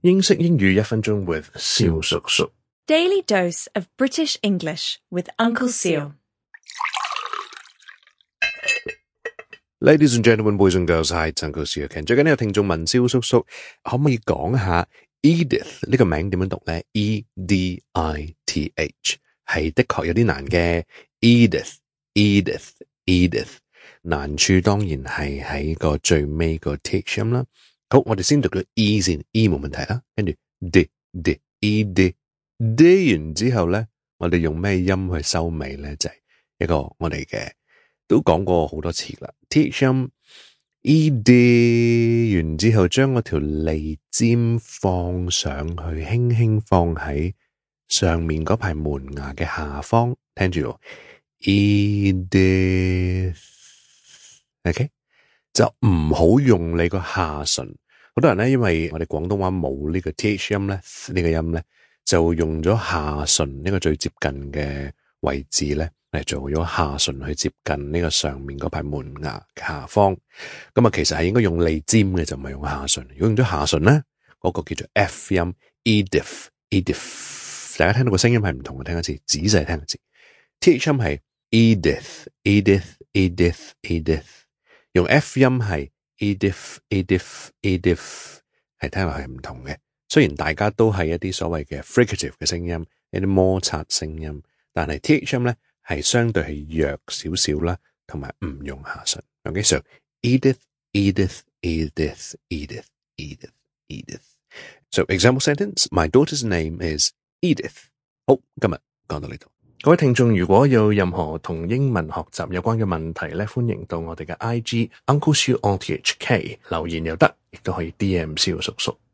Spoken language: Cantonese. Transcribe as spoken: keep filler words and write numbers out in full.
英式英語一分鐘 with 蕭叔叔。 Daily dose of British English with Uncle Seal. Ladies and gentlemen, boys and girls, hi, it's Uncle Seal again. 最近呢有聽眾問蕭叔叔，可唔可以講下 Edith 呢個名點樣讀呢？ E D I T H 係的確有啲難嘅。Edith, Edith, Edith 難處當然係喺個最尾個 th 音啦。好，我哋先讀到 E 先 ，E 冇問題啦。跟住 D D E D D 完之後咧，我哋用咩音去收尾咧？就係、是、一個我哋嘅都講過好多次啦。th 音 E D 完之後，將嗰條脷尖放上去，輕輕放喺上面嗰排門牙嘅下方，聽住喎 Edith。OK， 就唔好用你個下唇。好多人咧，因為我哋廣東話冇呢個 th 音咧，呢、呢個音咧就用咗下唇呢個最接近嘅位置咧嚟做咗下唇去接近呢個上面嗰排門牙嘅下方。咁啊，其實係應該用脷尖嘅，就唔係用下唇。如果用咗下唇咧，嗰、嗰個叫做 F 音 Edith Edith。大家聽到個聲音係唔同嘅，聽一次，仔細聽一次。th 音係 Edith Edith Edith Edith， 用 F 音係 Edith Edith Edith， 係聽落係唔同嘅。雖然大家都係一啲所謂嘅 fricative 嘅聲音，一啲摩擦聲音，但係 th 音咧係相對係弱少少啦，同埋唔用下唇。OK， so Edith Edith Edith Edith Edith Edith。So example sentence: My daughter's name is Edith。 好，今日講到呢度。各位聽眾，如果有任何同英文學習有關嘅問題咧，歡迎到我哋嘅 I G Uncle Siu on T H K 留言又得，亦都可以 D M 蕭叔叔。